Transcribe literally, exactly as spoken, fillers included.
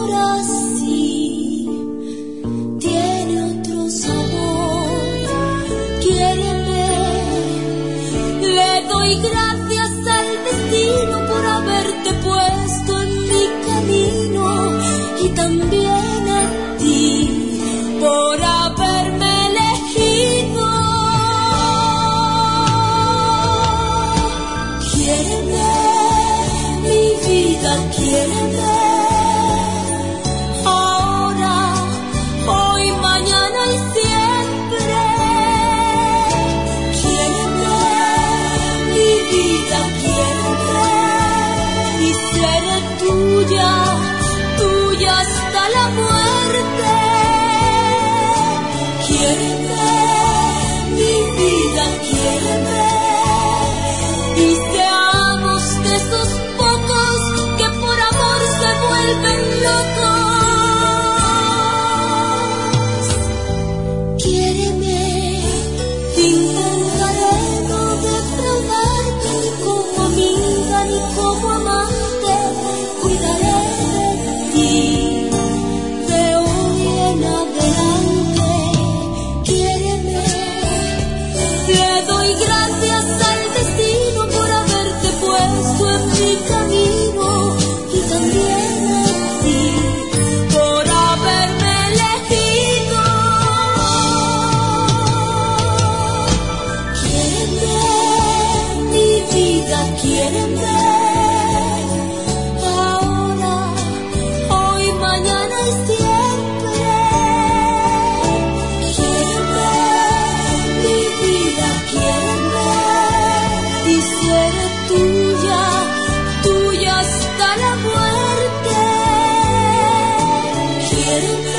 ahora sí tiene otro sabor. Quiéreme, le doy gracias al destino por haberte puesto en mi camino y también a ti por haberme elegido. Quiéreme, mi vida, quiéreme. Ahora, hoy, mañana y siempre. Quiéreme, mi vida, quiéreme. Y seré tuya, tuya hasta la muerte. Quiéreme, mi vida, quiéreme. Y seamos de esos pocos que por amor se vuelven locos. Quiéreme, intentaré no defraudarte ni como amiga ni como amante. Cuidaré de ti de hoy en adelante. Quiéreme, le doy gracias al destino por haberte puesto en mi camino y también a ti por haberme elegido. Quiéreme, mi vida, quiéreme. Ahora, hoy, mañana y siempre. Quiéreme, mi vida, quiéreme. Y seré tuya, tuya hasta la muerte. Quiéreme.